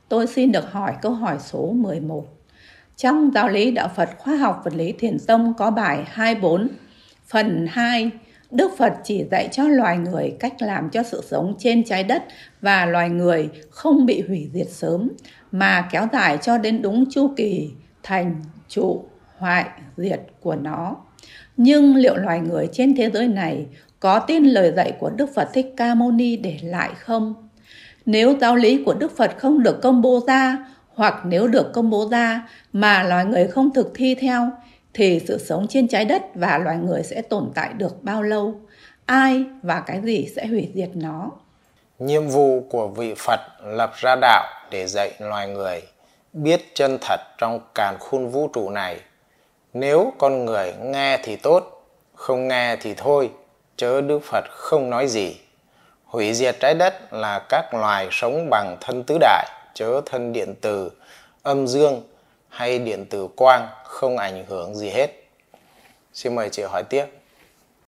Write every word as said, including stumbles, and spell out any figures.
Tôi xin được hỏi câu hỏi số mười một. Trong giáo lý Đạo Phật Khoa học Vật lý Thiền tông có bài hai mươi bốn, phần hai, Đức Phật chỉ dạy cho loài người cách làm cho sự sống trên trái đất và loài người không bị hủy diệt sớm, mà kéo dài cho đến đúng chu kỳ thành, trụ, hoại, diệt của nó. Nhưng liệu loài người trên thế giới này có tin lời dạy của Đức Phật Thích Ca Mâu Ni để lại không? Nếu giáo lý của Đức Phật không được công bố ra, hoặc nếu được công bố ra mà loài người không thực thi theo, thì sự sống trên trái đất và loài người sẽ tồn tại được bao lâu? Ai và cái gì sẽ hủy diệt nó? Nhiệm vụ của vị Phật lập ra đạo để dạy loài người biết chân thật trong càn khôn vũ trụ này. Nếu con người nghe thì tốt, không nghe thì thôi, chớ Đức Phật không nói gì. Hủy diệt trái đất là các loài sống bằng thân tứ đại, chớ thân điện từ, âm dương hay điện tử quang, không ảnh hưởng gì hết. Xin mời chị hỏi tiếp.